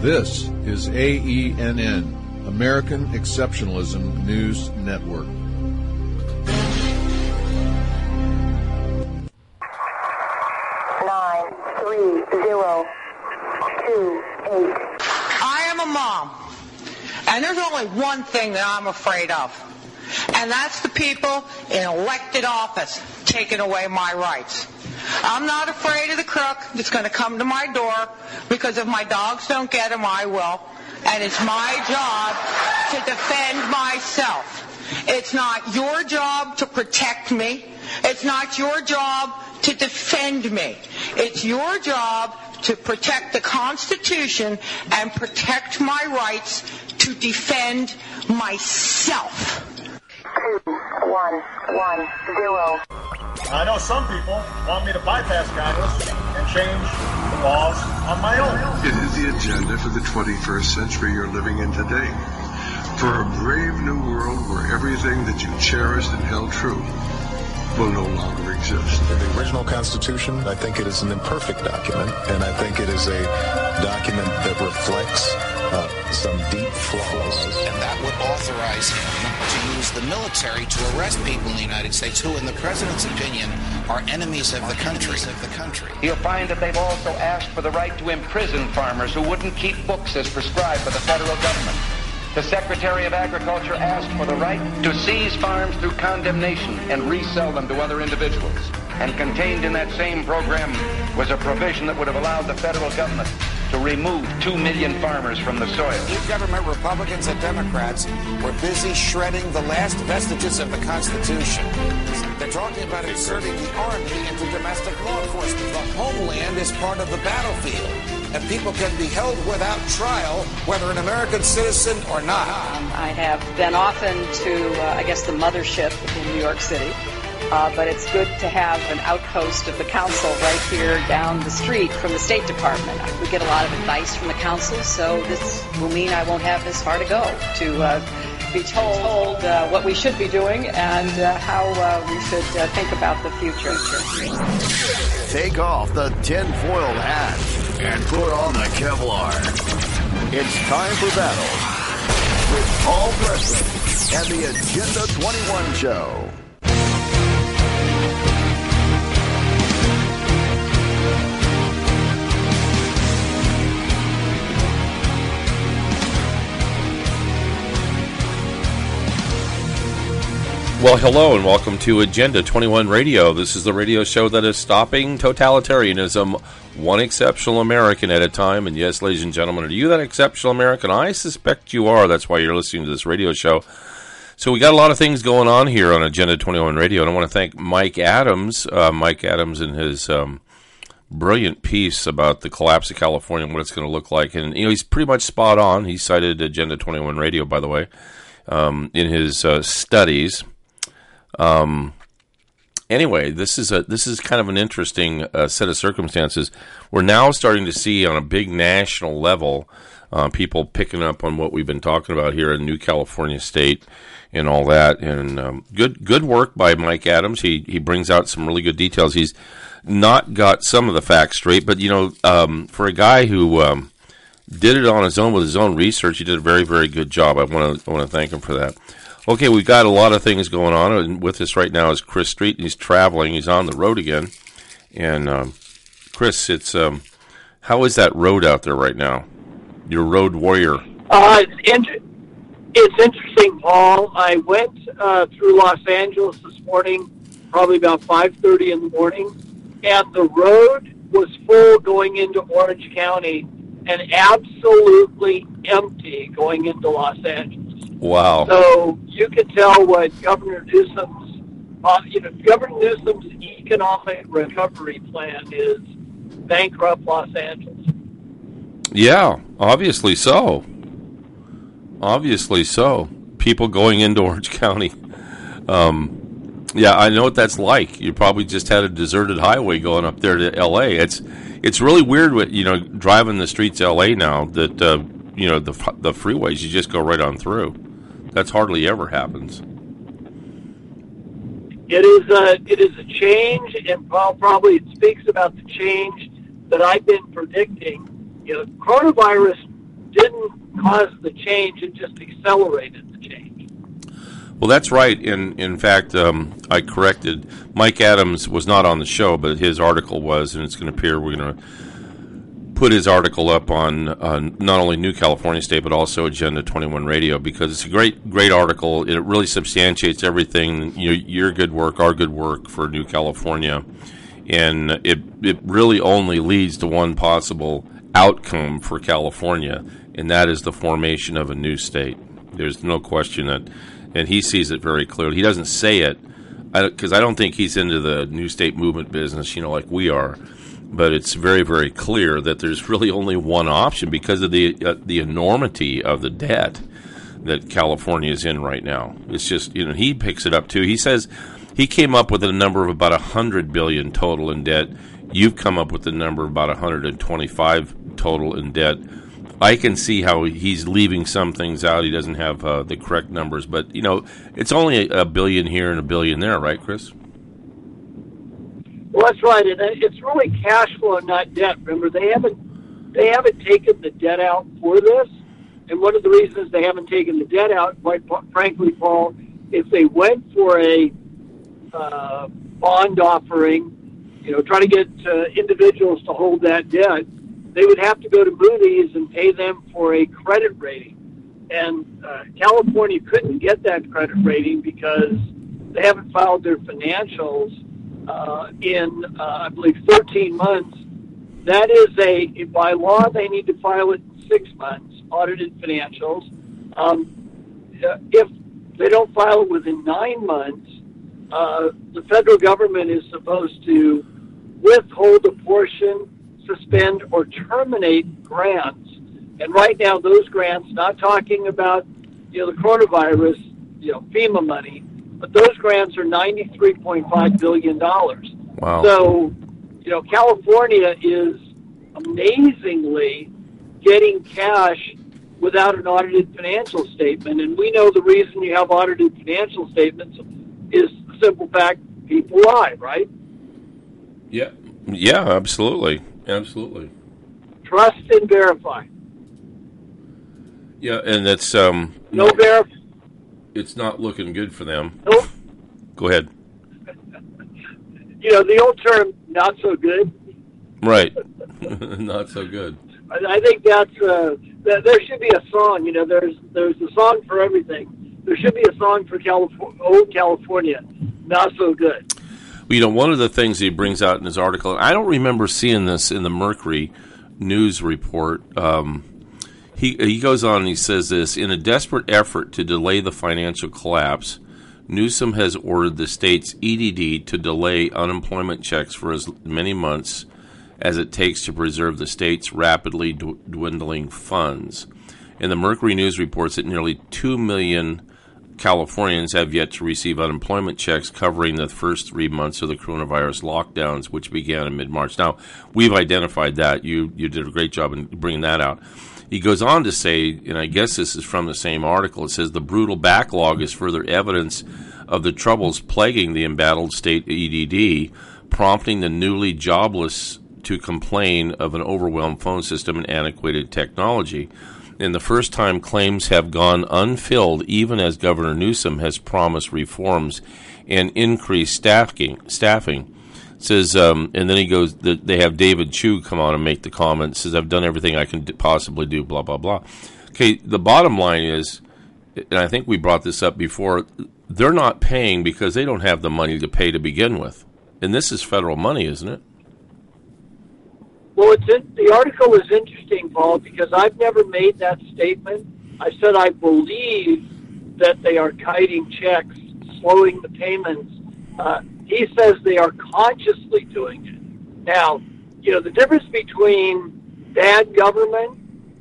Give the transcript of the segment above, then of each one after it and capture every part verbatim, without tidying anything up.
This is A E N N, American Exceptionalism News Network. Nine, three, zero, two, eight. I am a mom, and there's only one thing that I'm afraid of, and that's the people in elected office taking away my rights. I'm not afraid of the crook that's going to come to my door, because if my dogs don't get them, I will. And it's my job to defend myself. It's not your job to protect me. It's not your job to defend me. It's your job to protect the Constitution and protect my rights to defend myself. Two, one, one, zero. I know some people want me to bypass Congress and change the laws on my own. It is the agenda for the twenty-first century you're living in today. For a brave new world where everything that you cherished and held true will no longer exist. The original Constitution, I think it is an imperfect document, and I think it is a document that reflects uh, some deep flaws. And that would authorize him to use the military to arrest people in the United States who, in the president's opinion, are enemies of the country. Of the country. You'll find that they've also asked for the right to imprison farmers who wouldn't keep books as prescribed by the federal government. The Secretary of Agriculture asked for the right to seize farms through condemnation and resell them to other individuals. And contained in that same program was a provision that would have allowed the federal government to remove two million farmers from the soil. You government Republicans and Democrats were busy shredding the last vestiges of the Constitution. They're talking about inserting the Army into domestic law enforcement. The homeland is part of the battlefield, and people can be held without trial, whether an American citizen or not. Um, I have been often to, uh, I guess, the mothership in New York City. Uh, but it's good to have an outpost of the council right here down the street from the State Department. We get a lot of advice from the council, so this will mean I won't have this far to go to uh, be told uh, what we should be doing and uh, how uh, we should uh, think about the future. Take off the tinfoil hat and put on the Kevlar. It's time for battle with Paul Preston and the Agenda twenty-one Show. Well, hello and welcome to Agenda twenty-one Radio. This is the radio show that is stopping totalitarianism one exceptional American at a time. And yes, ladies and gentlemen, are you that exceptional American? I suspect you are. That's why you're listening to this radio show. So we got a lot of things going on here on Agenda twenty-one Radio, and I want to thank Mike Adams. Uh, Mike Adams and his um, brilliant piece about the collapse of California and what it's going to look like. And you know, he's pretty much spot on. He cited Agenda twenty-one Radio, by the way, um, in his uh, studies. Um, anyway, this is a this is kind of an interesting uh, set of circumstances. We're now starting to see on a big national level uh, people picking up on what we've been talking about here in New California State and all that. And um, good good work by Mike Adams. He he brings out some really good details. He's not got some of the facts straight, but you know, um, for a guy who um, did it on his own with his own research, he did a very very good job. I want to I want to thank him for that. Okay, we've got a lot of things going on, and with us right now is Chris Street, and he's traveling. He's on the road again. And, um, Chris, it's um, how is that road out there right now? Your road warrior. Uh, it's, inter- it's interesting, Paul. I went uh, through Los Angeles this morning, probably about five thirty in the morning, and the road was full going into Orange County and absolutely empty going into Los Angeles. Wow. So you can tell what Governor Newsom's, uh, you know, Governor Newsom's economic recovery plan is bankrupt Los Angeles. Yeah, obviously so. Obviously so. People going into Orange County. Um, yeah, I know what that's like. You probably just had a deserted highway going up there to L A. It's it's really weird, with, you know, driving the streets of L A now that, uh, you know, the the freeways, you just go right on through. That's hardly ever happens. It is a it is a change, and Paul probably it speaks about the change that I've been predicting. You know, coronavirus didn't cause the change, it just accelerated the change. Well, that's right. In in fact, um, I corrected. Mike Adams was not on the show, but his article was, and it's going to appear. We're going to put his article up on uh, not only New California State, but also Agenda twenty-one Radio, because it's a great, great article. It really substantiates everything, you know, your good work, our good work for New California. And it it really only leads to one possible outcome for California, and that is the formation of a new state. There's no question that, and he sees it very clearly. He doesn't say it, because I, I don't think he's into the new state movement business, you know, like we are. But it's very, very clear that there's really only one option because of the uh, the enormity of the debt that California is in right now. It's just, you know, he picks it up too. He says he came up with a number of about one hundred billion dollars total in debt. You've come up with a number of about one hundred twenty-five total in debt. I can see how he's leaving some things out. He doesn't have uh, the correct numbers, but you know, it's only a, a billion here and a billion there, right, Chris? Well, that's right, and it's really cash flow, not debt. Remember, they haven't they haven't taken the debt out for this, and one of the reasons they haven't taken the debt out, quite frankly, Paul, if they went for a uh, bond offering, you know, try to get uh, individuals to hold that debt, they would have to go to Moody's and pay them for a credit rating. And uh, California couldn't get that credit rating because they haven't filed their financials uh, in, uh, I believe, thirteen months. That is a, by law, they need to file it in six months, audited financials. Um, if they don't file it within nine months, uh, the federal government is supposed to withhold a portion, suspend, or terminate grants. And right now, those grants, not talking about, you know, the coronavirus, you know, FEMA money, but those grants are ninety-three point five billion dollars. Wow. So, you know, California is amazingly getting cash without an audited financial statement. And we know the reason you have audited financial statements is the simple fact people lie, right? Yeah. Yeah, absolutely. Absolutely. Trust and verify. Yeah, and that's um no verif. It's not looking good for them. Nope. Go ahead. You know, the old term, not so good. Right. Not so good. I, I think that's, uh, that there should be a song, you know, there's there's a song for everything. There should be a song for California, old California, not so good. Well, you know, one of the things he brings out in his article, I don't remember seeing this in the Mercury news report. Um, he he goes on and he says this: in a desperate effort to delay the financial collapse, Newsom has ordered the state's E D D to delay unemployment checks for as many months as it takes to preserve the state's rapidly dwindling funds. And the Mercury News reports that nearly two million Californians have yet to receive unemployment checks covering the first three months of the coronavirus lockdowns, which began in mid-March. Now, we've identified that. You you did a great job in bringing that out. He goes on to say, and I guess this is from the same article, it says the brutal backlog is further evidence of the troubles plaguing the embattled state E D D, prompting the newly jobless to complain of an overwhelmed phone system and antiquated technology. And the first time claims have gone unfilled, even as Governor Newsom has promised reforms and increased staffing. Staffing it says, um, and then he goes. They have David Chu come on and make the comment. Says, "I've done everything I can possibly do." Blah blah blah. Okay, the bottom line is, and I think we brought this up before. They're not paying because they don't have the money to pay to begin with, and this is federal money, isn't it? Well, it's in, the article is interesting, Paul, because I've never made that statement. I said I believe that they are kiting checks, slowing the payments. Uh, he says they are consciously doing it. Now, you know, the difference between bad government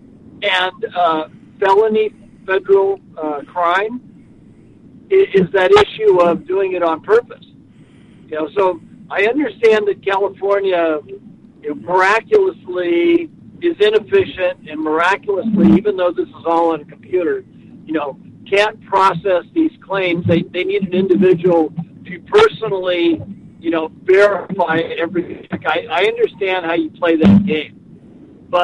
and uh, felony federal uh, crime is, is that issue of doing it on purpose. You know, so I understand that California, you know, miraculously is inefficient and miraculously, even though this is all on a computer, you know, can't process these claims. They they need an individual to personally, you know, verify every check. I, I understand how you play that game. But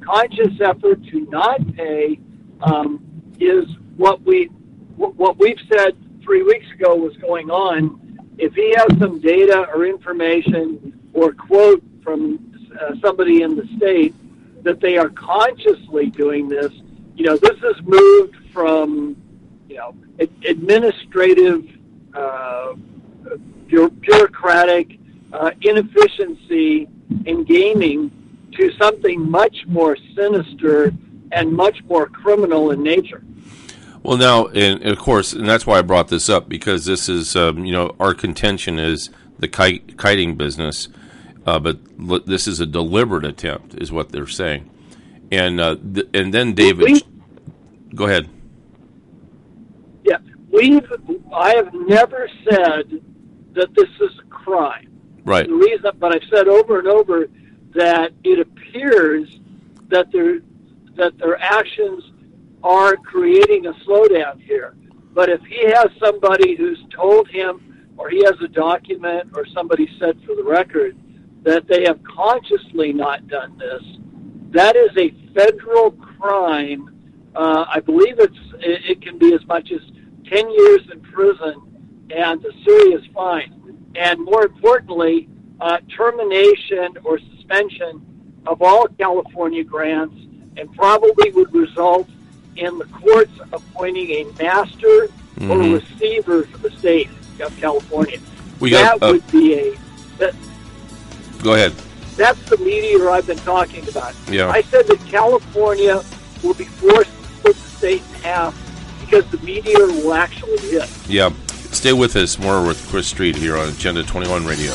conscious effort to not pay um, is what we what we've said three weeks ago was going on. If he has some data or information or quote from uh, somebody in the state that they are consciously doing this, you know, this has moved from, you know, administrative, uh, bureaucratic uh, inefficiency in gaming to something much more sinister and much more criminal in nature. Well, now, and of course, and that's why I brought this up, because this is, um, you know, our contention is the kite, kiting business, uh, but l- this is a deliberate attempt, is what they're saying. And uh, th- and then David, we, go ahead. Yeah, we've. I have never said that this is a crime. Right. The reason, but I've said over and over that it appears that their that their actions are creating a slowdown here. But if he has somebody who's told him, or he has a document, or somebody said for the record that they have consciously not done this, that is a federal crime. Uh, I believe it's it, it can be as much as ten years in prison and a serious fine. And more importantly, uh, termination or suspension of all California grants, and probably would result in the courts appointing a master mm-hmm. or receiver for the state of California. We that got, uh, would be a... That, go ahead. That's the meteor I've been talking about. Yeah. I said that California will be forced to split the state in half because the meteor will actually hit. Yeah. Stay with us. More with Chris Street here on Agenda twenty-one Radio.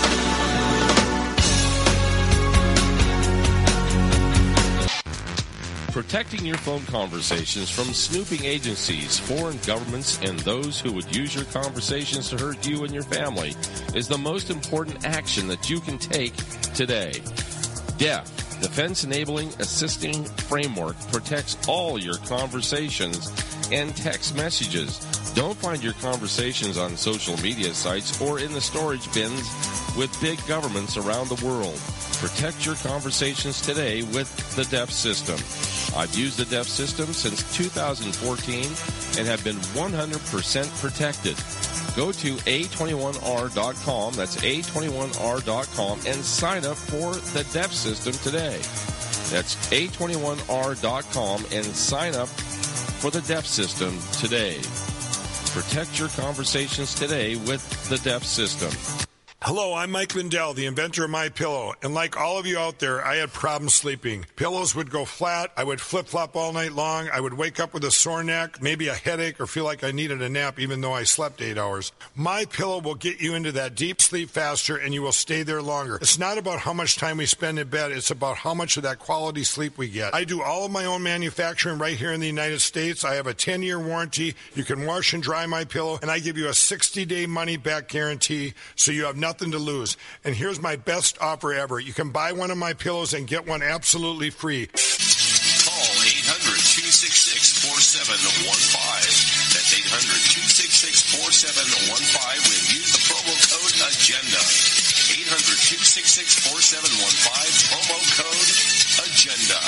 Protecting your phone conversations from snooping agencies, foreign governments, and those who would use your conversations to hurt you and your family is the most important action that you can take today. D E F, Defense Enabling Assisting Framework, protects all your conversations and text messages. Don't find your conversations on social media sites or in the storage bins with big governments around the world. Protect your conversations today with the D E F system. I've used the D E F system since two thousand fourteen and have been one hundred percent protected. Go to A twenty-one R dot com, that's A twenty-one R dot com, and sign up for the D E F system today. That's A twenty-one R dot com and sign up for the D E F system today. Protect your conversations today with the D E F system. Hello, I'm Mike Lindell, the inventor of MyPillow, and like all of you out there, I had problems sleeping. Pillows would go flat, I would flip-flop all night long, I would wake up with a sore neck, maybe a headache, or feel like I needed a nap even though I slept eight hours. MyPillow will get you into that deep sleep faster, and you will stay there longer. It's not about how much time we spend in bed, it's about how much of that quality sleep we get. I do all of my own manufacturing right here in the United States. I have a ten-year warranty. You can wash and dry MyPillow, and I give you a sixty-day money-back guarantee, so you have nothing Nothing to lose. And here's my best offer ever. You can buy one of my pillows and get one absolutely free. Call eight hundred, two six six, four seven one five. That's eight hundred, two six six, four seven one five and use the promo code AGENDA. eight hundred, two six six, four seven one five, promo code AGENDA.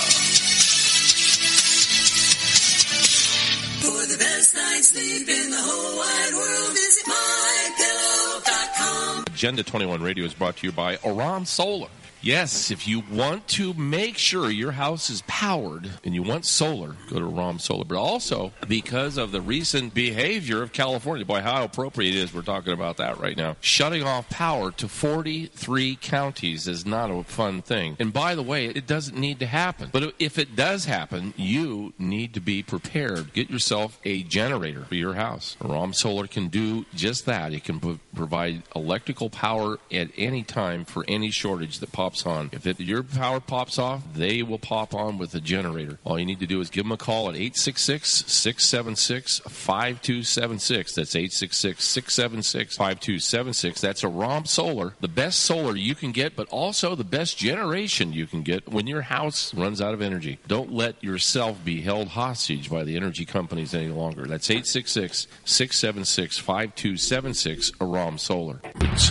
For the best night's sleep in the whole wide world, visit my pillow dot com. Agenda twenty-one Radio is brought to you by Aram Solar. Yes, if you want to make sure your house is powered and you want solar, go to Aram Solar. But also, because of the recent behavior of California, boy, how appropriate it is we're talking about that right now. Shutting off power to forty-three counties is not a fun thing. And by the way, it doesn't need to happen. But if it does happen, you need to be prepared. Get yourself a generator for your house. Aram Solar can do just that. It can p- provide electrical power at any time for any shortage that pops on. If it, your power pops off, they will pop on with a generator. All you need to do is give them a call at eight six six, six seven six, five two seven six. That's eight six six, six seven six, five two seven six. That's Aram Solar. The best solar you can get, but also the best generation you can get when your house runs out of energy. Don't let yourself be held hostage by the energy companies any longer. That's eight six six, six seven six, five two seven six, Aram Solar. Oops.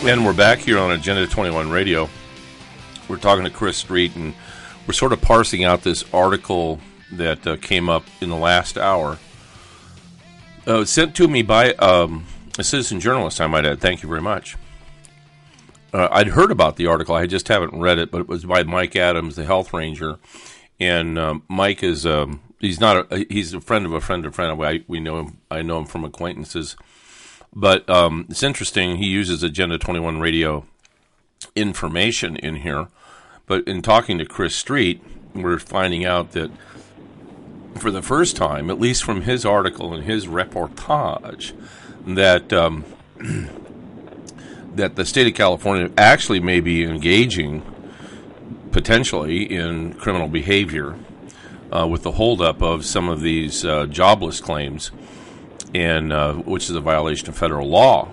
And we're back here on Agenda twenty-one Radio. We're talking to Chris Street, and we're sort of parsing out this article that uh, came up in the last hour. Uh, sent to me by um, a citizen journalist, I might add. Thank you very much. Uh, I'd heard about the article. I just haven't read it, but it was by Mike Adams, the health ranger. And um, Mike is, um, he's not, a, he's a friend of a friend of a friend. I, we know him, I know him from acquaintances. But um, it's interesting, he uses Agenda twenty-one Radio information in here. But in talking to Chris Street, we're finding out that for the first time, at least from his article and his reportage, that um, that the state of California actually may be engaging potentially in criminal behavior uh, with the holdup of some of these uh, jobless claims, and uh, which is a violation of federal law.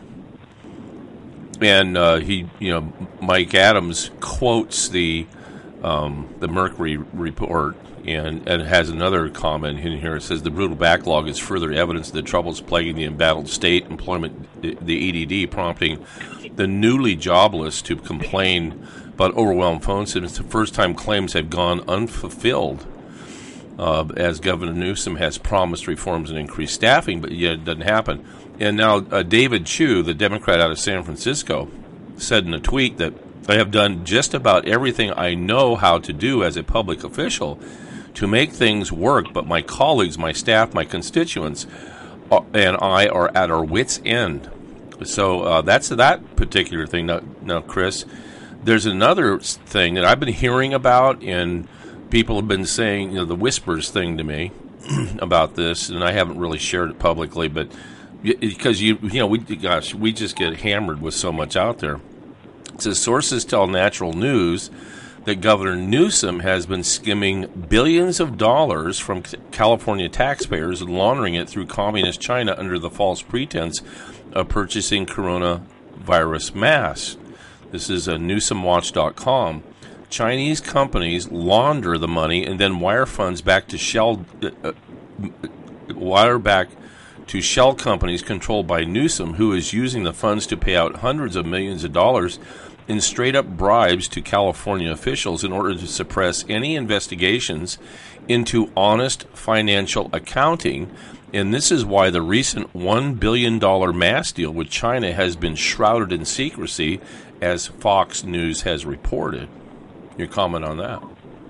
And uh, he, you know, Mike Adams quotes the um, the Mercury report, and, and has another comment in here. It says the brutal backlog is further evidence of the troubles plaguing the embattled state employment, the E D D, prompting the newly jobless to complain about overwhelmed phone systems. The first-time claims have gone unfulfilled, uh, as Governor Newsom has promised reforms and increased staffing, but yet it doesn't happen. And now uh, David Chu, the Democrat out of San Francisco, said in a tweet that I have done just about everything I know how to do as a public official to make things work, but my colleagues, my staff, my constituents, uh, and I are at our wits' end. So uh, that's that particular thing. Now, now, Chris, there's another thing that I've been hearing about, and people have been saying, you know, the whispers thing to me about this, and I haven't really shared it publicly, but because you, you know, we, gosh, we just get hammered with so much out there. It says sources tell Natural News that Governor Newsom has been skimming billions of dollars from California taxpayers and laundering it through communist China under the false pretense of purchasing coronavirus masks. This is a Newsom Watch dot com. Chinese companies launder the money and then wire funds back to shell uh, wire back to shell companies controlled by Newsom, who is using the funds to pay out hundreds of millions of dollars in straight-up bribes to California officials in order to suppress any investigations into honest financial accounting. And this is why the recent one billion dollars mask deal with China has been shrouded in secrecy, as Fox News has reported. Your comment on that?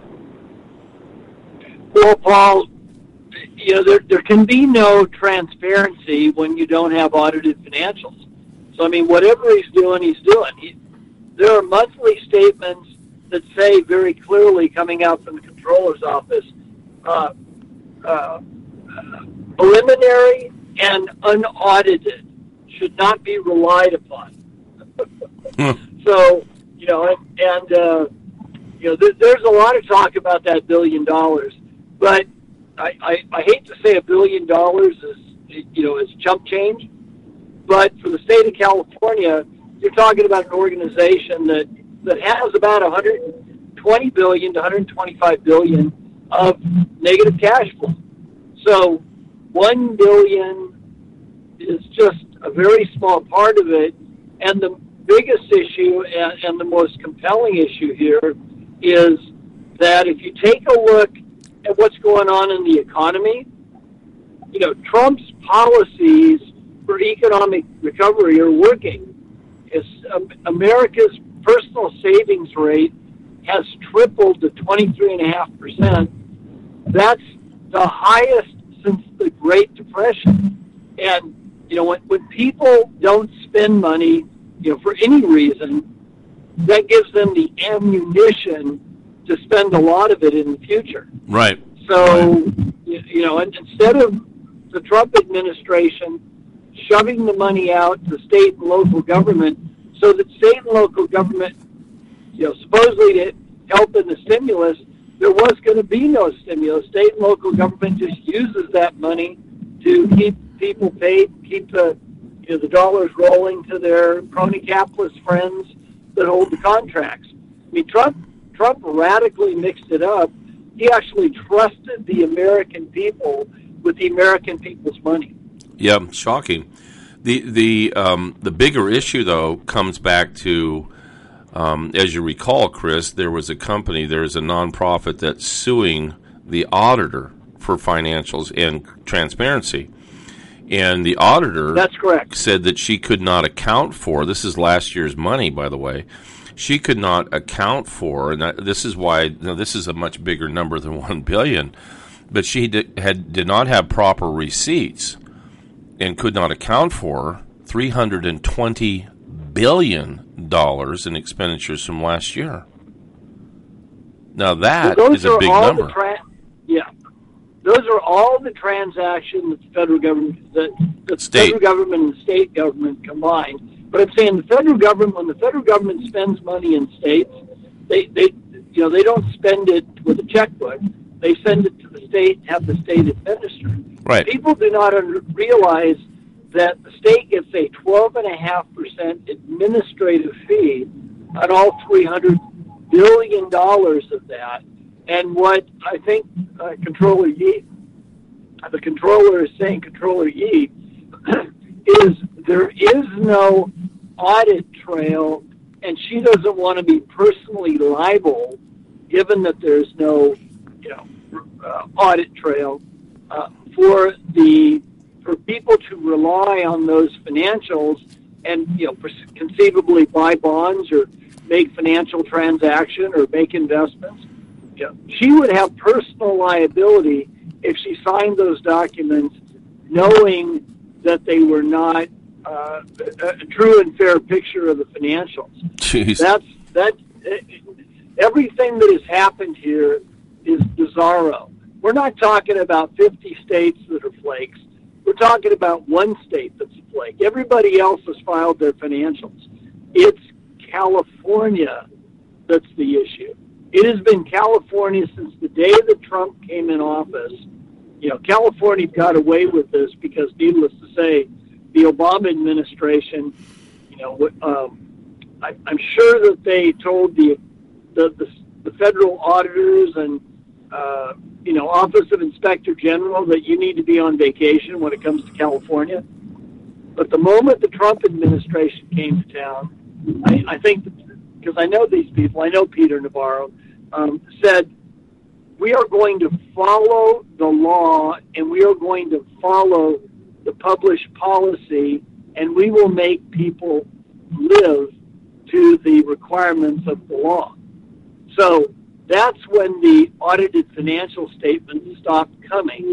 Well, Paul, you know, there, there can be no transparency when you don't have audited financials. So, I mean, whatever he's doing, he's doing. He, there are monthly statements that say very clearly, coming out from the Comptroller's office, uh, uh, preliminary and unaudited should not be relied upon. So, you know, and, and uh, you know, there, there's a lot of talk about that billion dollars, but I, I, I hate to say a billion dollars is, you know, is chump change, but for the state of California, you're talking about an organization that, that has about one hundred twenty billion dollars to one hundred twenty-five billion dollars of negative cash flow. So one billion dollars is just a very small part of it, and the biggest issue and, and the most compelling issue here is that if you take a look at what's going on in the economy, you know, Trump's policies for economic recovery are working. It's, um, America's personal savings rate has tripled to twenty-three point five percent. That's the highest since the Great Depression. And, you know, when, when people don't spend money, you know, for any reason, that gives them the ammunition to spend a lot of it in the future. Right. So, right. You, you know, and instead of the Trump administration shoving the money out to state and local government so that state and local government, you know, supposedly to help in the stimulus, there was going to be no stimulus. State and local government just uses that money to keep people paid, keep the, you know, the dollars rolling to their crony capitalist friends that hold the contracts. I mean, Trump Trump radically mixed it up. He actually trusted the American people with the American people's money. Yeah, shocking. The the um, the bigger issue, though, comes back to, um, as you recall, Chris, there was a company, there's a nonprofit that's suing the auditor for financials and transparency. And the auditor That's correct. said that she could not account for, this is last year's money, by the way, she could not account for, and that, this is why, you know, this is a much bigger number than one billion dollars, but she did, had, did not have proper receipts and could not account for three hundred twenty billion dollars in expenditures from last year. Now that well, is a big number. Tra- yeah. Those are all the transactions that the federal government, that the State. federal government and the state government combined. But I'm saying the federal government, when the federal government spends money in states, they, they, you know, they don't spend it with a checkbook. They send it to the state, have the state administer it. Right. People do not under, realize that the state gets a twelve point five percent administrative fee on all three hundred billion dollars of that. And what I think uh, Controller Yee, the controller is saying, Controller Yee, is there is no audit trail, and she doesn't want to be personally liable, given that there's no, you know, uh, audit trail uh, for the for people to rely on those financials and, you know, conceivably buy bonds or make financial transaction or make investments. You know, she would have personal liability if she signed those documents knowing that they were not uh, a, a true and fair picture of the financials. Jeez. That's that. Everything that has happened here is bizarro. We're not talking about fifty states that are flakes. We're talking about one state that's a flake. Everybody else has filed their financials. It's California that's the issue. It has been California since the day that Trump came in office. You know, California got away with this because, needless to say, the Obama administration, you know, um, I, I'm sure that they told the the, the, the federal auditors and, uh, you know, Office of Inspector General that you need to be on vacation when it comes to California. But the moment the Trump administration came to town, I, I think, because I know these people, I know Peter Navarro, um, said, we are going to follow the law and we are going to follow the published policy, and we will make people live to the requirements of the law. So that's when the audited financial statements stopped coming.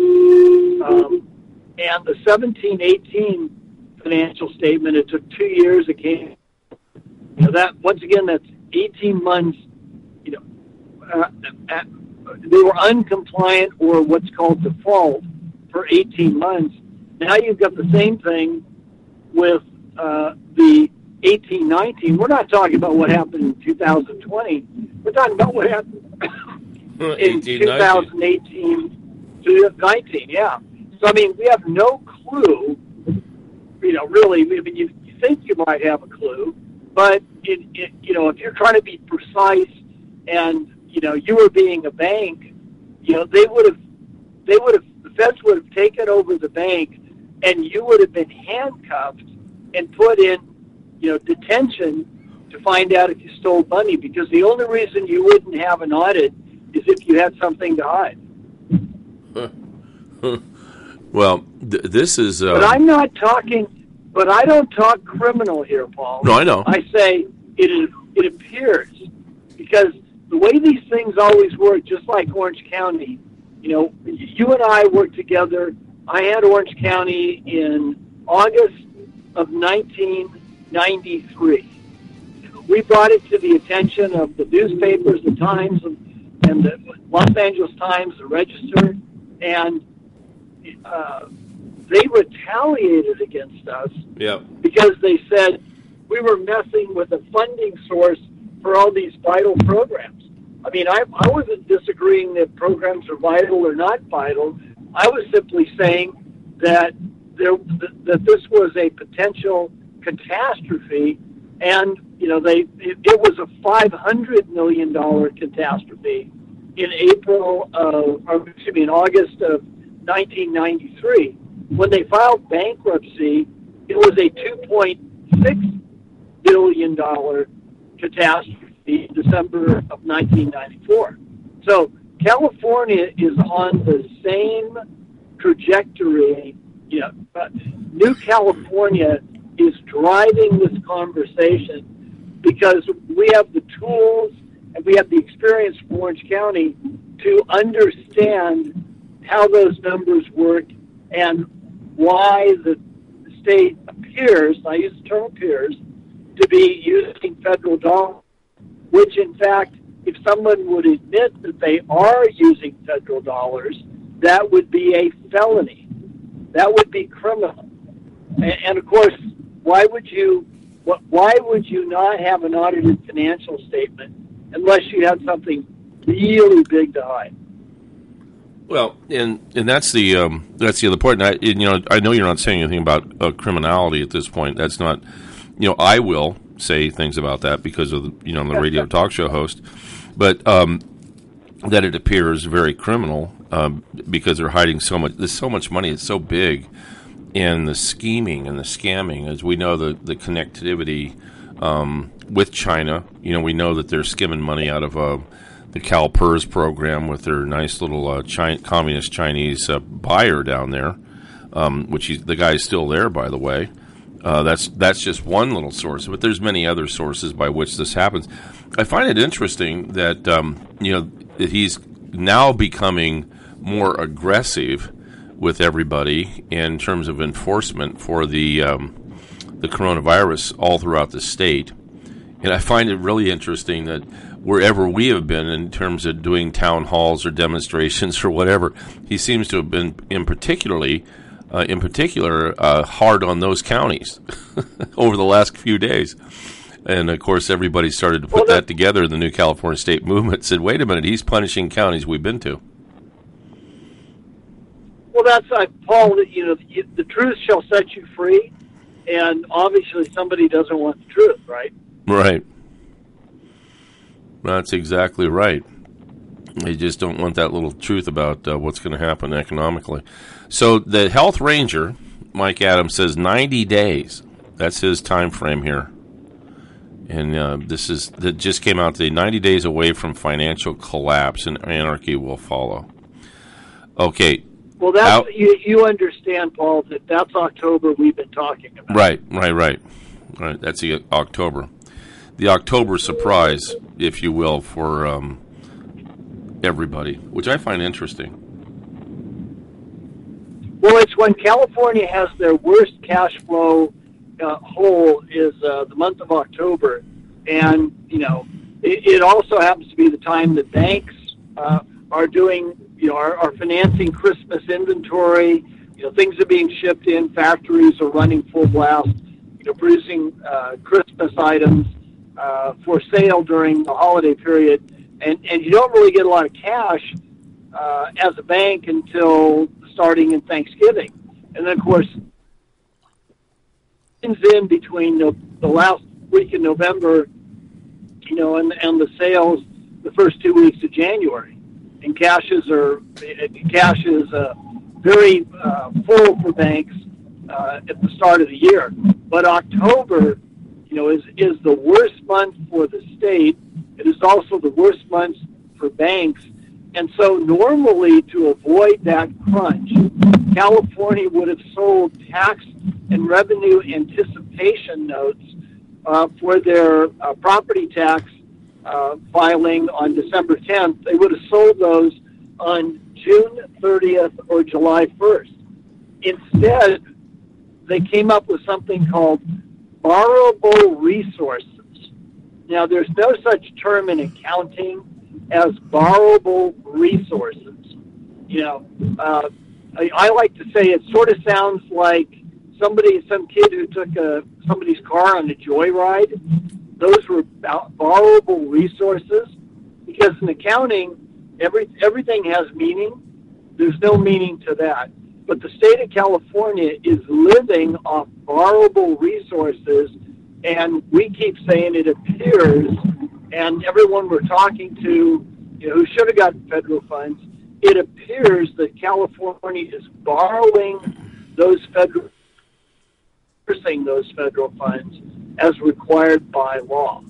Um, and the seventeen eighteen financial statement, it took two years. It came. You know, that, once again, that's eighteen months. You know, uh, at, they were uncompliant or what's called default for eighteen months. Now you've got the same thing with uh, the eighteen nineteen. We're not talking about what happened in two thousand twenty. We're talking about what happened in two thousand eighteen to nineteen. Yeah. So I mean, we have no clue. You know, really, I mean, you, you think you might have a clue, but it, it, you know, if you're trying to be precise, and you know, you were being a bank, you know, they would have, they would have, the feds would have taken over the bank, and you would have been handcuffed and put in, you know, detention to find out if you stole money, because the only reason you wouldn't have an audit is if you had something to hide. Well, th- this is... Uh... But I'm not talking, but I don't talk criminal here, Paul. No, I know. I say it is, it appears, because the way these things always work, just like Orange County, you know, you and I worked together. I had Orange County in August of nineteen ninety-three. We brought it to the attention of the newspapers, the Times, and the Los Angeles Times, the Register, and uh, they retaliated against us yeah. because they said we were messing with a funding source for all these vital programs. I mean, I, I wasn't disagreeing that programs are vital or not vital. I was simply saying that there that this was a potential catastrophe, and you know, they it, it was a five hundred million dollar catastrophe in April of, or excuse me, in August of nineteen ninety-three. When they filed bankruptcy it was a two point six billion dollars catastrophe in December of nineteen ninety-four. So California is on the same trajectory. You know, but New California is driving this conversation because we have the tools and we have the experience from Orange County to understand how those numbers work and why the state appears, I use the term appears, to be using federal dollars, which in fact, if someone would admit that they are using federal dollars, that would be a felony. That would be criminal. And, and of course, why would you why would you not have an audited financial statement unless you had something really big to hide? Well, and and that's the um, that's the other point. And I, and, you know, I know you're not saying anything about uh, criminality at this point. That's not, you know, I will say things about that because of the, you know, I'm the radio talk show host, but um, that it appears very criminal um, because they're hiding so much. There's so much money. It's so big, and the scheming and the scamming, as we know, the the connectivity um, with China. You know, we know that they're skimming money out of uh, the CalPERS program with their nice little uh, China, communist Chinese uh, buyer down there, um, which he's, the guy's still there, by the way. Uh, that's that's just one little source, but there's many other sources by which this happens. I find it interesting that um, you know that he's now becoming more aggressive with everybody in terms of enforcement for the um, the coronavirus all throughout the state, and I find it really interesting that wherever we have been in terms of doing town halls or demonstrations or whatever, he seems to have been in particularly. Uh, in particular, uh, hard on those counties over the last few days. And, of course, everybody started to put well, that, that together. The New California State Movement said, wait a minute, he's punishing counties we've been to. Well, that's, uh, Paul, you know, the, the truth shall set you free, and obviously somebody doesn't want the truth, right? Right. That's exactly right. They just don't want that little truth about uh, what's going to happen economically. So the health ranger, Mike Adams, says ninety days. That's his time frame here. And uh, this is that just came out today. ninety days away from financial collapse, and anarchy will follow. Okay. Well, that's Out, you, you understand, Paul, that that's October we've been talking about. Right, right, right. Right. That's the October. The October surprise, if you will, for um, everybody, which I find interesting. Well, it's when California has their worst cash flow uh, hole is uh, the month of October, and you know it, it also happens to be the time that banks uh, are doing, you know, are, are financing Christmas inventory. You know, things are being shipped in, factories are running full blast, you know, producing uh, Christmas items uh, for sale during the holiday period, and and you don't really get a lot of cash uh, as a bank until starting in Thanksgiving. And then, of course, in between the, the last week in November, you know, and, and the sales the first two weeks of January. And cashes are, cash is uh, very uh, full for banks uh, at the start of the year. But October, you know, is, is the worst month for the state. It is also the worst month for banks. And so normally, to avoid that crunch, California would have sold tax and revenue anticipation notes uh, for their uh, property tax uh, filing on December tenth. They would have sold those on June thirtieth or July first. Instead, they came up with something called borrowable resources. Now, there's no such term in accounting as borrowable resources. You know, uh, I, I like to say it sort of sounds like somebody, some kid who took a, somebody's car on a joyride. Those were borrowable resources, because in accounting, every everything has meaning. There's no meaning to that. But the state of California is living off borrowable resources, and we keep saying it appears. And everyone we're talking to, you know, who should have gotten federal funds, it appears that California is borrowing those federal dispersing those federal funds as required by law.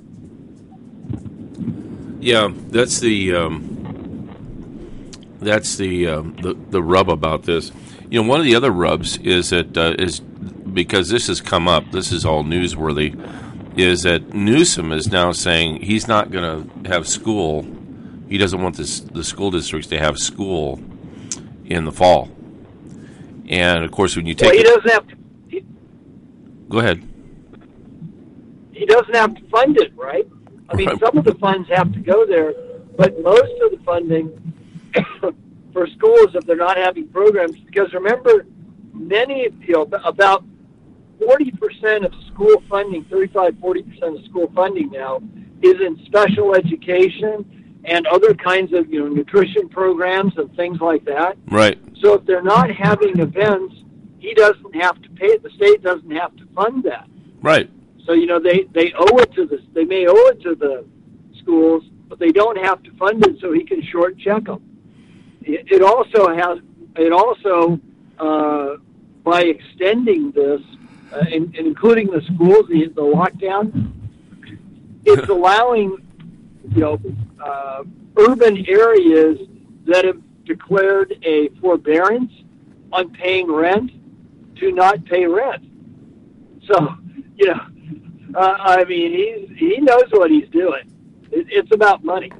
Yeah, that's the um, that's the, um, the the rub about this. You know, one of the other rubs is that uh, is because this has come up. This is all newsworthy. Is that Newsom is now saying he's not going to have school. He doesn't want this, the school districts to have school in the fall. And of course, when you take well, he it, doesn't have to. He, go ahead. He doesn't have to fund it, right? I mean, Right. some of the funds have to go there, but most of the funding for schools, if they're not having programs, because remember, many, you know, about forty percent of school funding, thirty-five, forty percent of school funding now is in special education and other kinds of, you know, nutrition programs and things like that. Right. So if they're not having events, he doesn't have to pay it. The state doesn't have to fund that. Right. So, you know, they, they owe it to the, they may owe it to the schools, but they don't have to fund it so he can short check them. It, it also has, it also, uh, by extending this, uh, and, and including the schools, the, the lockdown, it's allowing, you know, uh, urban areas that have declared a forbearance on paying rent to not pay rent. So, you know, uh, I mean, he's, he knows what he's doing. It, it's about money.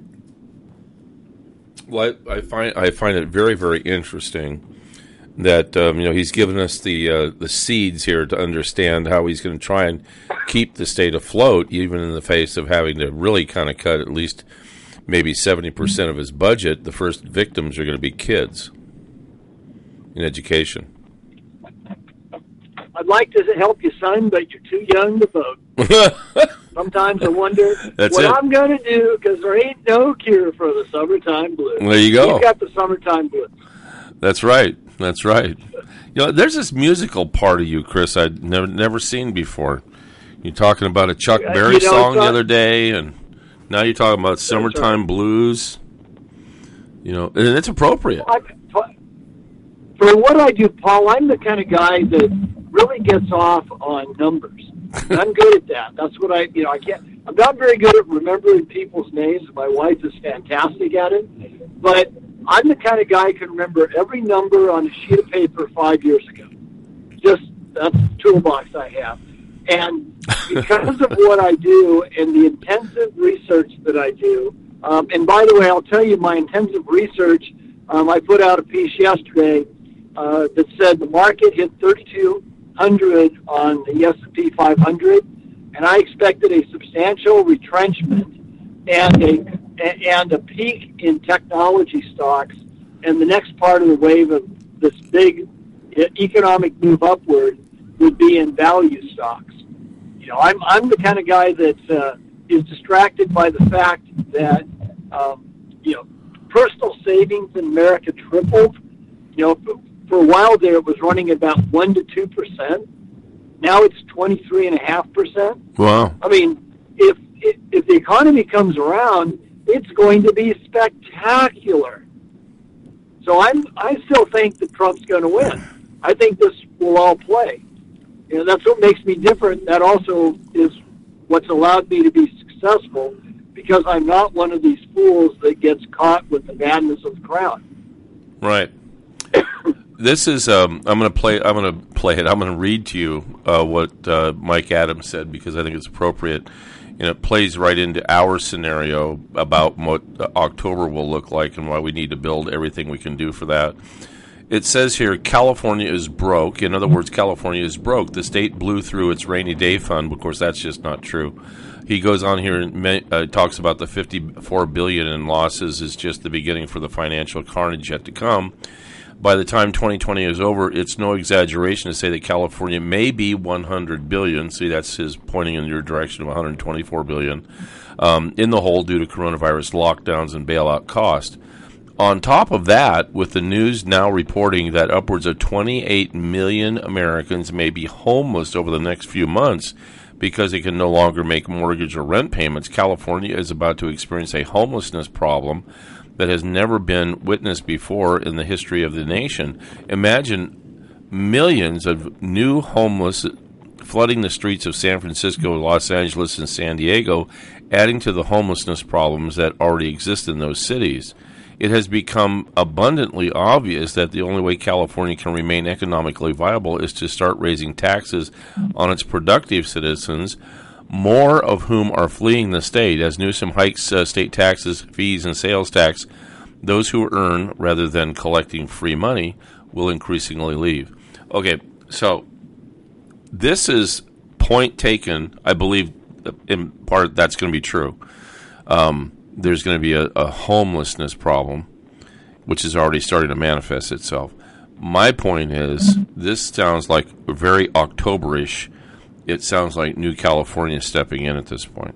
Well, I, I find I find it very, very interesting that um, you know he's given us the uh, the seeds here to understand how he's going to try and keep the state afloat, even in the face of having to really kind of cut at least maybe seventy percent of his budget. The first victims are going to be kids in education. I'd like to help you, son, but you're too young to vote. Sometimes I wonder That's what it. I'm going to do, because there ain't no cure for the summertime blues. There you go. You've got the summertime blues. That's right. That's right. You know, there's this musical part of you, Chris, I'd never never seen before. You're talking about a Chuck Uh, Berry you know, song the son- other day, and now you're talking about summertime right. blues. You know, and it's appropriate. I, for what I do, Paul, I'm the kind of guy that really gets off on numbers. And I'm good at that. That's what I, you know, I can't, I'm not very good at remembering people's names. My wife is fantastic at it. But I'm the kind of guy who can remember every number on a sheet of paper five years ago. Just, that's the toolbox I have. And because of what I do and the intensive research that I do, um, and by the way, I'll tell you my intensive research, um, I put out a piece yesterday uh, that said the market hit thirty-two hundred on the S and P five hundred, and I expected a substantial retrenchment and a and a peak in technology stocks, and the next part of the wave of this big economic move upward would be in value stocks. You know, I'm I'm the kind of guy that uh, is distracted by the fact that um, you know personal savings in America tripled. You know, for, for a while there it was running about one to two percent. Now it's twenty three and a half percent. Wow. I mean, if, if if the economy comes around, it's going to be spectacular. So I'm I still think that Trump's going to win. I think this will all play. You know, that's what makes me different. That also is what's allowed me to be successful, because I'm not one of these fools that gets caught with the madness of the crowd. Right. This is. Um, I'm going to play. I'm going to play it. I'm going to read to you uh, what uh, Mike Adams said, because I think it's appropriate, and it plays right into our scenario about what October will look like and why we need to build everything we can do for that. It says here, California is broke. In other words, California is broke. The state blew through its rainy day fund. Of course, that's just not true. He goes on here and uh, talks about the fifty-four billion dollars in losses is just the beginning for the financial carnage yet to come. By the time twenty twenty is over, it's no exaggeration to say that California may be one hundred billion dollars. See, that's his pointing in your direction of one hundred twenty-four billion dollars um, in the hole due to coronavirus lockdowns and bailout cost. On top of that, with the news now reporting that upwards of twenty-eight million Americans may be homeless over the next few months because they can no longer make mortgage or rent payments, California is about to experience a homelessness problem that has never been witnessed before in the history of the nation. Imagine millions of new homeless flooding the streets of San Francisco, Los Angeles, and San Diego, adding to the homelessness problems that already exist in those cities. It has become abundantly obvious that the only way California can remain economically viable is to start raising taxes on its productive citizens, more of whom are fleeing the state. As Newsom hikes uh, state taxes, fees, and sales tax, those who earn, rather than collecting free money, will increasingly leave. Okay, so this is point taken. I believe in part that's going to be true. Um, there's going to be a, a homelessness problem, which is already starting to manifest itself. My point is, this sounds like very Octoberish. It sounds like New California stepping in at this point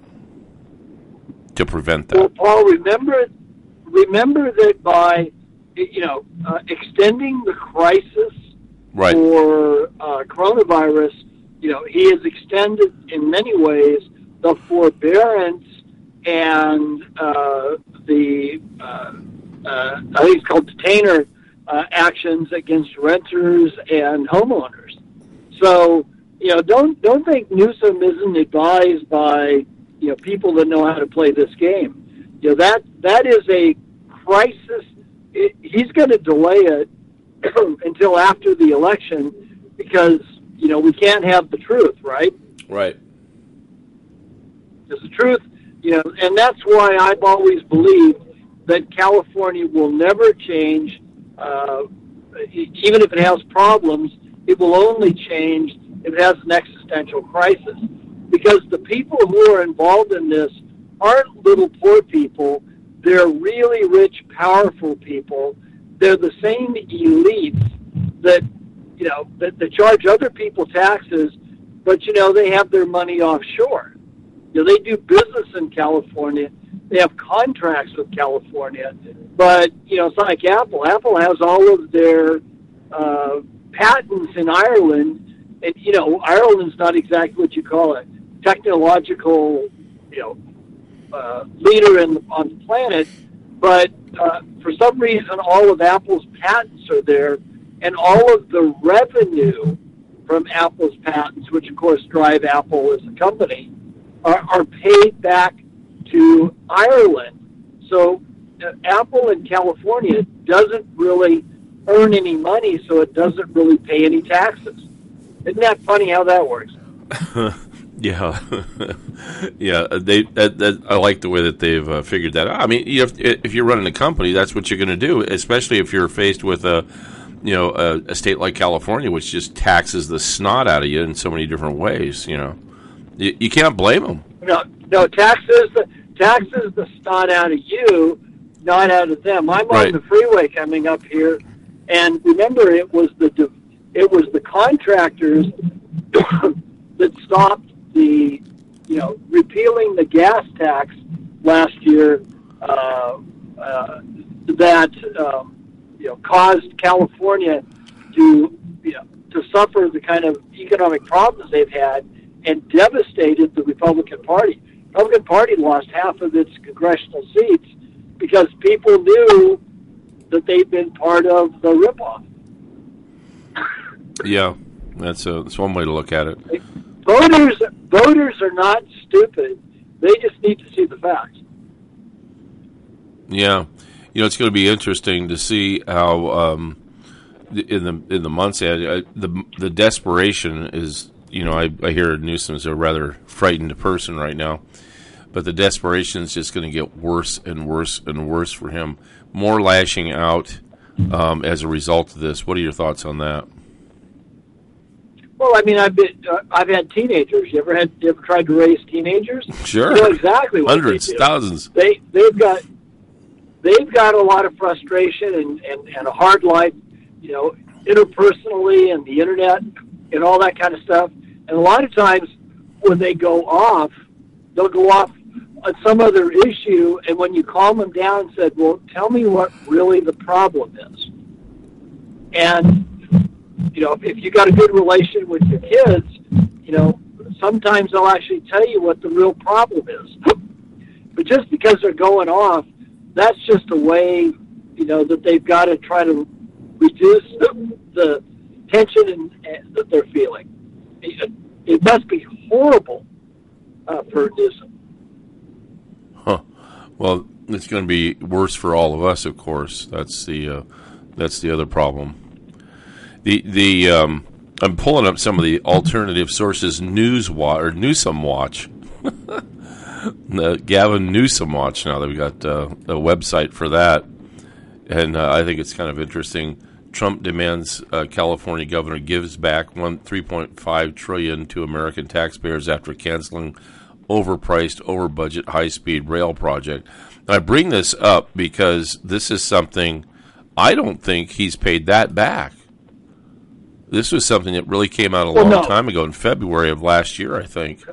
to prevent that. Well, Paul, remember, remember that by you know uh, extending the crisis right. for uh, coronavirus, you know, he has extended in many ways the forbearance and uh, the uh, uh, I think it's called detainer uh, actions against renters and homeowners. So, you know, don't don't think Newsom isn't advised by you know people that know how to play this game. You know that that is a crisis. It, he's going to delay it until after the election because you know we can't have the truth, right? Right. Because the truth, you know, and that's why I've always believed that California will never change, uh, even if it has problems. It will only change if it has an existential crisis. Because the people who are involved in this aren't little poor people. They're really rich, powerful people. They're the same elites that, you know, that, that charge other people taxes, but, you know, they have their money offshore. You know, they do business in California. They have contracts with California. But, you know, it's like Apple. Apple has all of their uh, patents in Ireland. And, you know, Ireland's not exactly what you call a technological, you know, uh, leader in the, on the planet. But uh, for some reason, all of Apple's patents are there. And all of the revenue from Apple's patents, which, of course, drive Apple as a company, are, are paid back to Ireland. So uh, Apple in California doesn't really earn any money, so it doesn't really pay any taxes. Isn't that funny how that works? yeah, yeah. They that, that, I like the way that they've uh, figured that out. I mean, if if you're running a company, that's what you're going to do. Especially if you're faced with a, you know, a, a state like California, which just taxes the snot out of you in so many different ways. You know, you, you can't blame them. No, no, taxes taxes the snot out of you, not out of them. I'm right. on the freeway coming up here, and remember, it was the it was the contractors that stopped the, you know, repealing the gas tax last year uh, uh, that um, you know caused California to you know to suffer the kind of economic problems they've had and devastated the Republican Party. The Republican Party lost half of its congressional seats because people knew that they'd been part of the ripoff. Yeah, that's a that's one way to look at it. Voters voters are not stupid. They just need to see the facts. Yeah, you know, it's going to be interesting to see how um, in the in the months ahead, the the desperation is. You know, I, I hear Newsom's a rather frightened person right now, but the desperation is just going to get worse and worse and worse for him. More lashing out um, as a result of this. What are your thoughts on that? Well, I mean, I've been, uh, I've had teenagers. You ever had? You ever tried to raise teenagers? Sure. You know exactly what Hundreds, they do. thousands. They they've got they've got a lot of frustration and, and, and a hard life, you know, interpersonally and the internet and all that kind of stuff. And a lot of times when they go off, they'll go off on some other issue, and when you calm them down and said, well, tell me what really the problem is. And, you know, if you got a good relation with your kids, you know, sometimes they'll actually tell you what the real problem is. But just because they're going off, that's just a way, you know, that they've got to try to reduce the, the tension and, and that they're feeling. it must be horrible uh, for Newsom. Huh. Well, it's going to be worse for all of us, of course. That's the uh, that's the other problem. The the um, I'm pulling up some of the alternative sources. News Watch or Newsom Watch. The Gavin Newsom Watch. Now they've got uh, a website for that, and uh, I think it's kind of interesting. Trump demands uh, California governor gives back one three point five trillion dollars to American taxpayers after canceling overpriced, over budget, high speed rail project. And I bring this up because this is something I don't think he's paid that back. This was something that really came out a well, long no. time ago in February of last year, I think.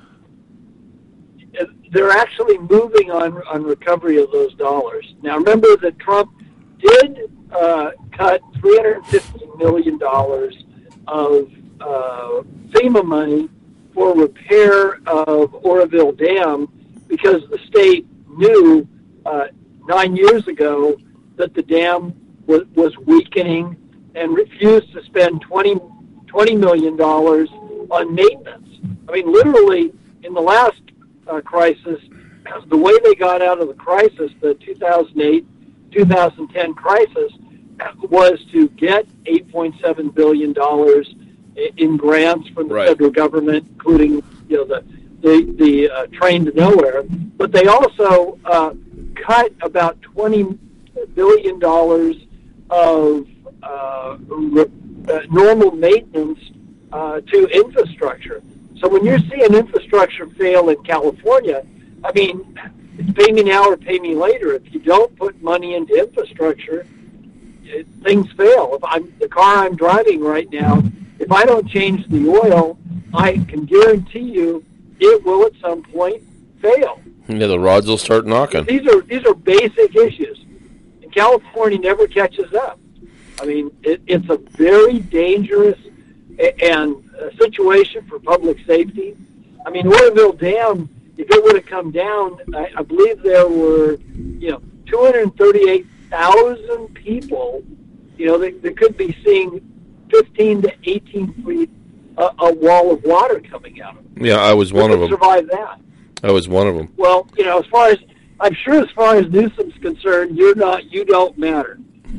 They're actually moving on on recovery of those dollars. Now, remember that Trump did uh, cut three hundred fifty million dollars of uh, FEMA money for repair of Oroville Dam because the state knew uh, nine years ago that the dam was, was weakening and refused to spend twenty, twenty million dollars on maintenance. I mean, literally, in the last uh, crisis, the way they got out of the crisis, the two thousand eight, two thousand ten crisis, was to get eight point seven billion dollars in grants from the right. federal government, including you know the the, the uh, train to nowhere. But they also uh, cut about twenty billion dollars of uh, re- uh, normal maintenance uh, to infrastructure. So when you're seeing infrastructure fail in California, I mean, it's pay me now or pay me later. If you don't put money into infrastructure, it, things fail. If I'm the car I'm driving right now, if I don't change the oil, I can guarantee you it will at some point fail. Yeah, the rods will start knocking. These are these are basic issues, and California never catches up. I mean, it, it's a very dangerous and a situation for public safety. I mean, Oroville Dam, if it would have come down, I, I believe there were, you know, two hundred thirty-eight thousand people, you know, that, that could be seeing fifteen to eighteen feet uh, a wall of water coming out of them. Yeah, I was one of them. Survive that. I was one of them. Well, you know, as far as I'm sure, as far as Newsom's concerned, you're not. You don't matter.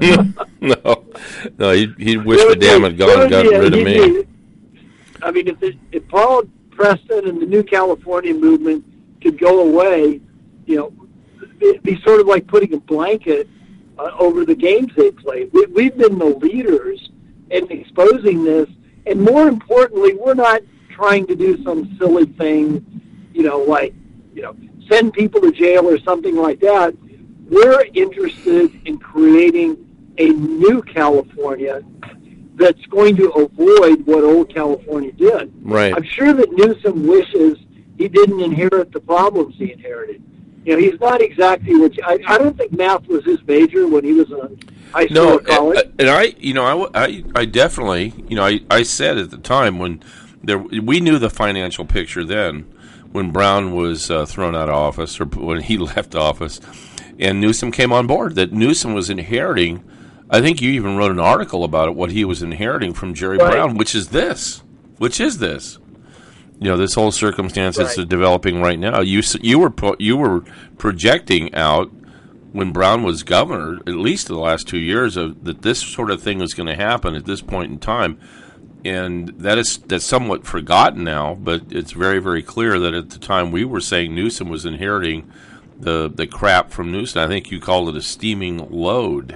no, no, he he wished the dam had gone and got rid of me. I mean, if it, if Paul Preston and the New California movement could go away, you know, it'd be sort of like putting a blanket uh, over the games they played. We, we've been the leaders in exposing this, and more importantly, we're not trying to do some silly thing, you know, like, you know, send people to jail or something like that. We're interested in creating a new California that's going to avoid what old California did. Right. I'm sure that Newsom wishes he didn't inherit the problems he inherited. You know, he's not exactly what you, I, I don't think math was his major when he was in high school no, or college. And, and I, you know, I, I, I definitely, you know, I, I said at the time when there, we knew the financial picture then when Brown was uh, thrown out of office or when he left office and Newsom came on board, that Newsom was inheriting. I think you even wrote an article about it, what he was inheriting from Jerry right. Brown, which is this, which is this. You know, this whole circumstance that's right. developing right now. You you were you were projecting out when Brown was governor, at least in the last two years, of that this sort of thing was going to happen at this point in time, and that is that's somewhat forgotten now. But it's very very clear that at the time we were saying Newsom was inheriting the the crap from Newsom. I think you called it a steaming load.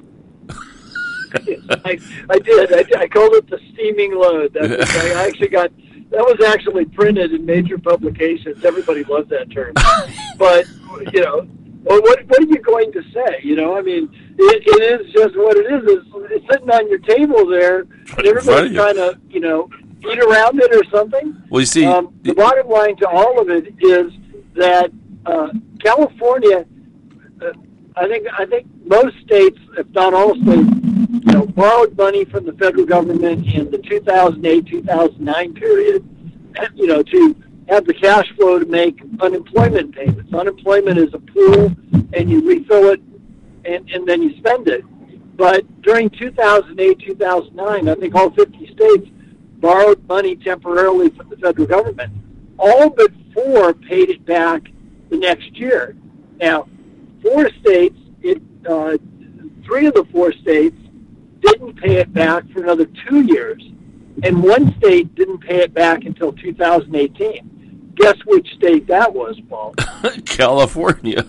I, I did. I, I called it the steaming load. That's, I actually got that was actually printed in major publications. Everybody loved that term. But you know, well, what what are you going to say? You know, I mean, it, it is just what it is. It's, it's sitting on your table there. And everybody's trying to you know eat around it or something. Well, you see, um, the bottom line to all of it is that uh, California. Uh, I think I think most states, if not all states, you know, borrowed money from the federal government in the two thousand eight, two thousand nine period, you know, to have the cash flow to make unemployment payments. Unemployment is a pool, and you refill it, and, and then you spend it. But during two thousand eight, two thousand nine, I think all fifty states borrowed money temporarily from the federal government. All but four paid it back the next year. Now, four states, it, uh, three of the four states didn't pay it back for another two years, and one state didn't pay it back until two thousand eighteen. Guess which state that was, Paul? California.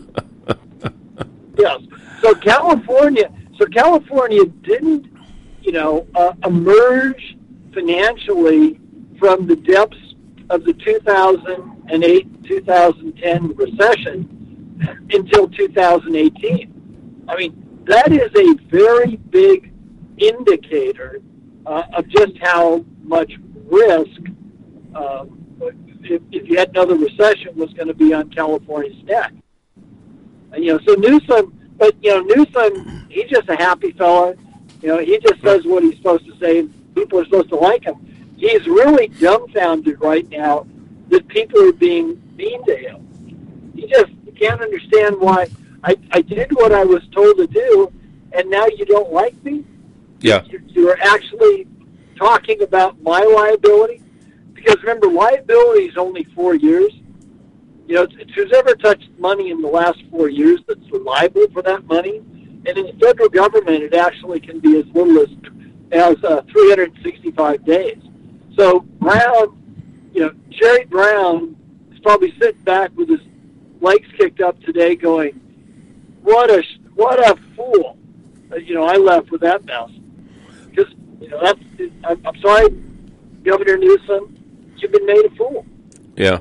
Yes. So California, so California didn't, you know, uh, emerge financially from the depths of the two thousand eight, two thousand ten recession until two thousand eighteen. I mean, that is a very big indicator uh, of just how much risk, uh, if, if you had another recession, was going to be on California's neck. And, you know, so Newsom, but, you know, Newsom, he's just a happy fella. You know, he just says what he's supposed to say. People are supposed to like him. He's really dumbfounded right now that people are being mean to him. He just can't understand why I, I did what I was told to do, and now you don't like me? Yeah. You're, you're actually talking about my liability? Because remember, liability is only four years. You know, it's, it's who's ever touched money in the last four years that's liable for that money. And in the federal government, it actually can be as little as as uh, three hundred sixty-five days. So Brown, you know, Jerry Brown is probably sitting back with his legs kicked up today going, what a, what a fool. Uh, you know, I left with that mess. Because, you know, that's, I'm, I'm sorry, Governor Newsom, you've been made a fool. Yeah.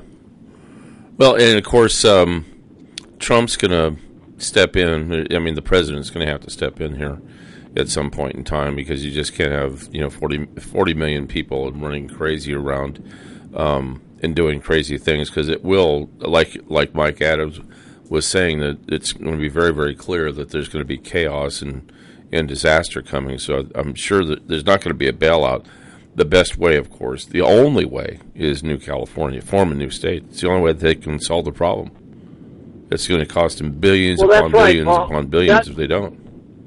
Well, and of course, um, Trump's going to step in. I mean, the president's going to have to step in here at some point in time, because you just can't have, you know, forty, forty million people running crazy around um, and doing crazy things, because it will, like like Mike Adams was saying, that it's going to be very, very clear that there's going to be chaos and, and disaster coming. So I'm sure that there's not going to be a bailout. The best way, of course, the only way, is New California, form a new state. It's the only way that they can solve the problem. It's going to cost them billions well, upon right, billions Paul. upon billions That's, if they don't.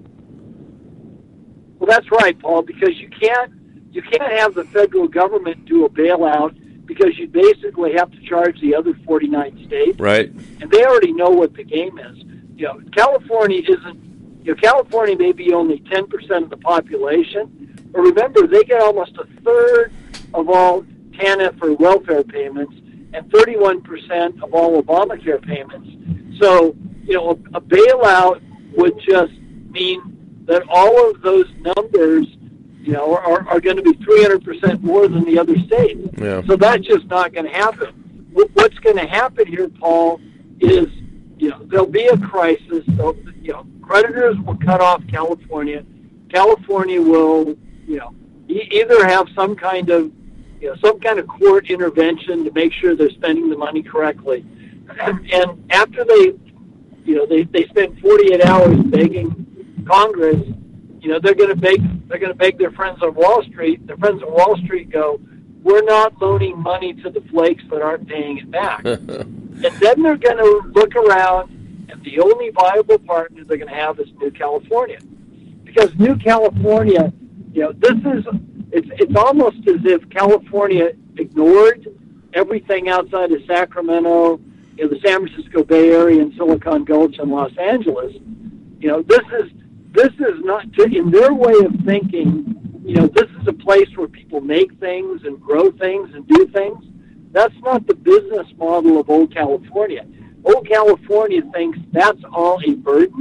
Well, that's right, Paul, because you can't you can't have the federal government do a bailout, because you basically have to charge the other forty-nine states. Right. And they already know what the game is. You know, California isn't, you know, California may be only ten percent of the population, but remember, they get almost a third of all T A N F or welfare payments and thirty-one percent of all Obamacare payments. So, you know, a, a bailout would just mean that all of those numbers, you know, are, are going to be three hundred percent more than the other states. Yeah. So that's just not going to happen. What's going to happen here, Paul, is, you know, there'll be a crisis. There'll, you know, creditors will cut off California. California will, you know, e- either have some kind of, you know, some kind of court intervention to make sure they're spending the money correctly. And, and after they, you know, they, they spend forty-eight hours begging Congress, you know, they're going to beg, they're going to beg their friends on Wall Street. Their friends on Wall Street go, we're not loaning money to the flakes that aren't paying it back. And then they're going to look around, and the only viable partner they're going to have is New California. Because New California, you know, this is, it's, it's almost as if California ignored everything outside of Sacramento, you know, the San Francisco Bay Area and Silicon Gulch and Los Angeles. You know, this is, this is not, to, in their way of thinking, you know, this is a place where people make things and grow things and do things. That's not the business model of Old California. Old California thinks that's all a burden.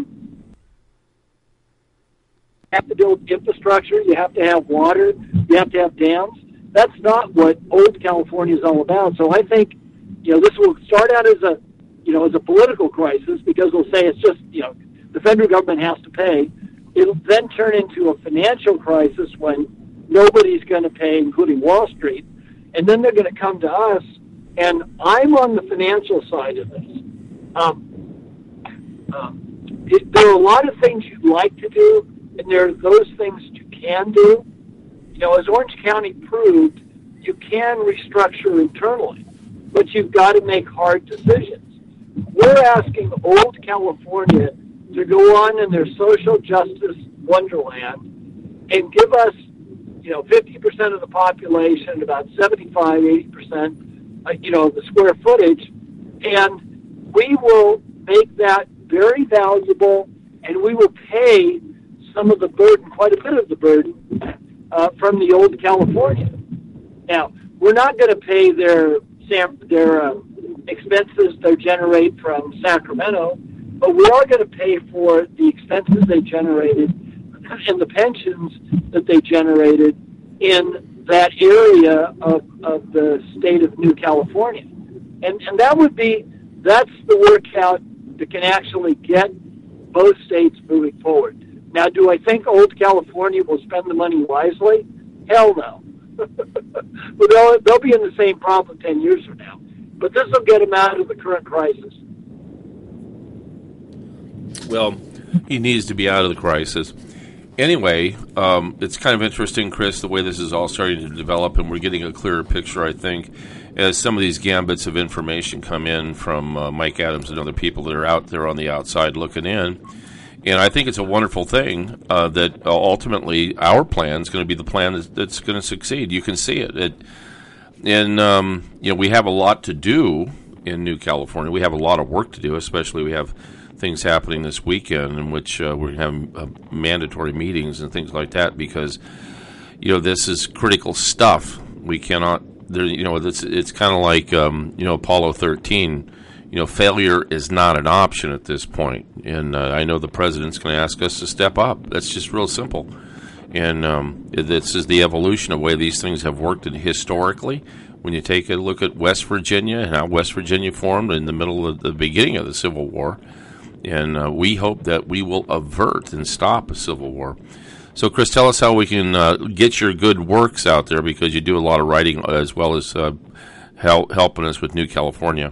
You have to build infrastructure, you have to have water, you have to have dams. That's not what Old California is all about. So I think, you know, this will start out as a, you know, as a political crisis, because they'll say it's just, you know, the federal government has to pay. It'll then turn into a financial crisis when nobody's going to pay, including Wall Street. And then they're going to come to us, and I'm on the financial side of this. Um, um, it, there are a lot of things you'd like to do, and there are those things you can do. You know, as Orange County proved, you can restructure internally, but you've got to make hard decisions. We're asking Old California to go on in their social justice wonderland and give us, you you know, fifty percent of the population, about seventy-five, eighty percent, uh, you know, of the square footage, and we will make that very valuable, and we will pay some of the burden, quite a bit of the burden, uh, from the old California. Now, we're not going to pay their their uh, expenses they generate from Sacramento, but we are going to pay for the expenses they generated and the pensions that they generated in that area of, of the state of New California. And and that would be, that's the workout that can actually get both states moving forward. Now, do I think old California will spend the money wisely? Hell no. But they'll, they'll be in the same problem ten years from now. But this will get them out of the current crisis. Well, he needs to be out of the crisis. Anyway, um, it's kind of interesting, Chris, the way this is all starting to develop, and we're getting a clearer picture, I think, as some of these gambits of information come in from uh, Mike Adams and other people that are out there on the outside looking in. And I think it's a wonderful thing uh, that uh, ultimately our plan is going to be the plan that's, that's going to succeed. You can see it. it and, um, you know, we have a lot to do in New California. We have a lot of work to do, especially we have things happening this weekend in which uh, we're having uh, mandatory meetings and things like that because, you know, this is critical stuff. We cannot, there, you know, it's, it's kind of like, um, you know, Apollo thirteen. You know, failure is not an option at this point. And uh, I know the president's going to ask us to step up. That's just real simple. And um, this is the evolution of the way these things have worked historically. When you take a look at West Virginia and how West Virginia formed in the middle of the beginning of the Civil War, and uh, we hope that we will avert and stop a civil war. So, Chris, tell us how we can uh, get your good works out there, because you do a lot of writing as well as uh, help, helping us with New California.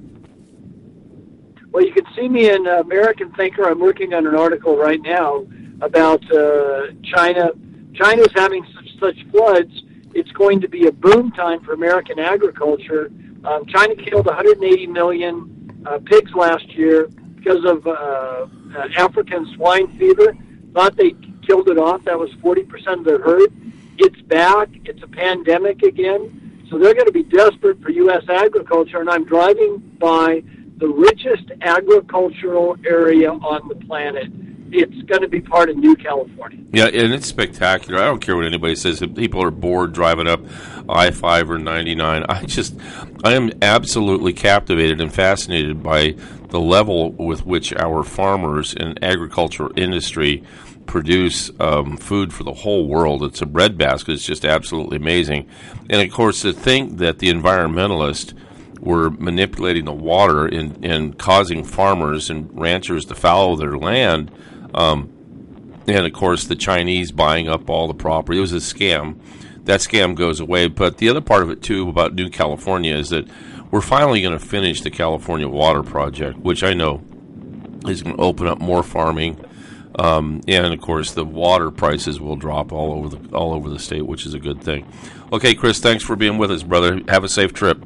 Well, you can see me in uh, American Thinker. I'm working on an article right now about uh, China. China's having such, such floods. It's going to be a boom time for American agriculture. Um, China killed one hundred eighty million uh, pigs last year because of uh, uh, African swine fever. Thought they killed it off. That was forty percent of their herd. It's back. It's a pandemic again. So they're going to be desperate for U S agriculture. And I'm driving by the richest agricultural area on the planet. It's going to be part of New California. Yeah, and it's spectacular. I don't care what anybody says. If people are bored driving up I five or ninety-nine, I just, I am absolutely captivated and fascinated by the level with which our farmers and agricultural industry produce um, food for the whole world. It's a breadbasket. It's just absolutely amazing. And, of course, to think that the environmentalists were manipulating the water and, and causing farmers and ranchers to fallow their land, um, and, of course, the Chinese buying up all the property. It was a scam. That scam goes away. But the other part of it, too, about New California is that we're finally going to finish the California Water Project, which I know is going to open up more farming. Um, and, of course, the water prices will drop all over the all over the state, which is a good thing. Okay, Chris, thanks for being with us, brother. Have a safe trip.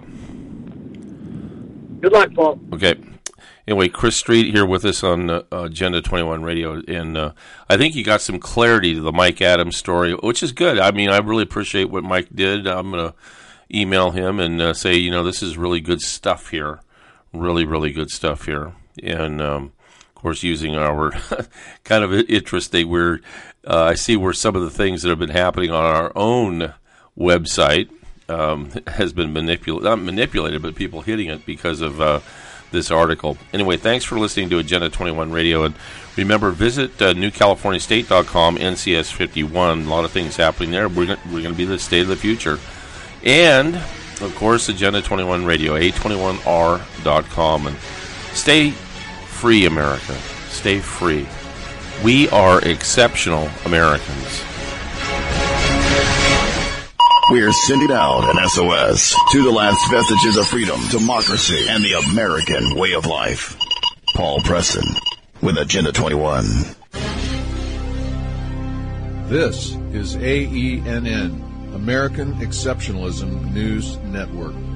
Good luck, Paul. Okay. Anyway, Chris Street here with us on uh, Agenda twenty-one Radio, and uh, I think you got some clarity to the Mike Adams story, which is good. I mean, I really appreciate what Mike did. I'm going to email him and uh, say, you know, this is really good stuff here. Really, really good stuff here. And, um, of course, using our kind of interesting, we're, uh, I see where some of the things that have been happening on our own website um, has been manipulated, not manipulated, but people hitting it because of uh, this article. Anyway, thanks for listening to Agenda twenty-one Radio. And remember, visit uh, new california state dot com, N C S fifty-one. A lot of things happening there. We're going we're going to be the state of the future. And, of course, Agenda twenty-one Radio, A twenty-one R dot com. And stay free, America. Stay free. We are exceptional Americans. We're sending out an S O S to the last vestiges of freedom, democracy, and the American way of life. Paul Preston with Agenda twenty-one. This is A E N N, American Exceptionalism News Network.